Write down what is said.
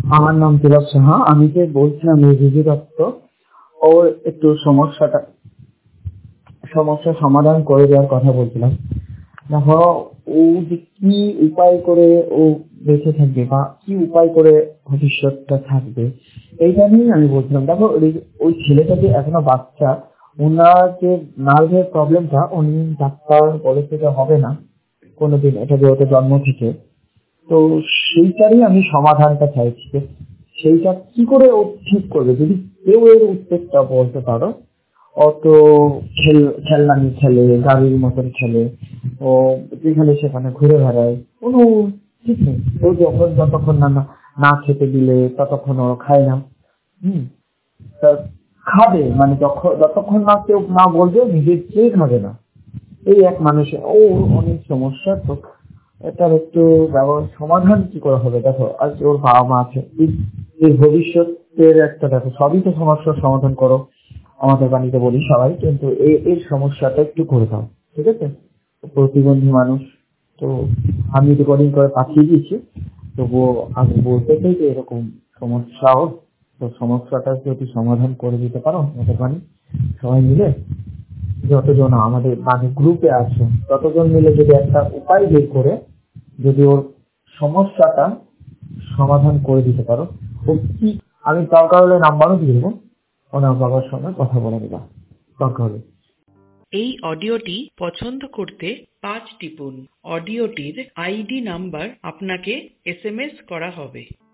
আমার নাম তিলক সাহা। আমি যে বলছিলাম এই রিজু দত্ত, ওর একটু সমস্যার সমাধান করে দেওয়ার কথা বলছিলাম। দেখো, ও যে কি উপায় করে ও বেঁচে থাকবে বা কি উপায় করে ভবিষ্যৎটা থাকবে, এইটা নিয়ে আমি বলছিলাম। দেখো, ওই ছেলেটা যে এখনো বাচ্চা, ওনার যে নার্ভের প্রবলেমটা, উনি ডাক্তার বলেছে যে হবে না কোনোদিন, এটা যেহেতু জন্ম থেকে। তো সেইটারই আমি সমাধানটা চাইছি যে সেইটা কি করে ও ঠিক করবে, যদি কেউ এর উত্তরটা বলতে পারো। অত খেলনা নিয়ে খেলে, গাড়ির মতন খেলে, ও যেখানে সেখানে ঘুরে বেড়ায়, কোনো ঠিক নেই। ও যতক্ষণ না না খেতে দিলে ততক্ষণ ও খায় না। হম তা খাবে মানে যতক্ষণ না কেউ না বলবে নিজের চেয়ে খাবে না। এই এক মানুষের ও অনেক সমস্যা। তো এটার একটু সমাধান কি করে হবে? দেখো, আজ ওর বাবা মা আছে, এই ভবিষ্যতের একটা, দেখো সবই তো সমস্যার সমাধান করো আমাদের বাড়িতে বলি সবাই, কিন্তু এর সমস্যাটা একটু করে দাও, ঠিক আছে? ও প্রতিবন্ধী মানুষ, তো আমি রেকর্ডিং করে পাঠিয়ে দিয়েছি। তবুও আমি বলতে চাই যে এরকম সমস্যা ওর, তো সমস্যাটা যদি সমাধান করে দিতে পারো আমাদের বাড়ি সবাই মিলে, যতজন আমাদের মানে গ্রুপে আছে ততজন মিলে যদি একটা উপায় বের করে যদি ওর সমস্যাটা সমাধান করে দিতে পারো, ও কি, আমি দরকার হলে নাম্বারও দিয়ে দেবো, ওনার বাবার সঙ্গে কথা বলে দেবা দরকার হলে। এই অডিওটি পছন্দ করতে 5 টিপুন। অডিওটির আইডি নাম্বার আপনাকে SMS করা হবে।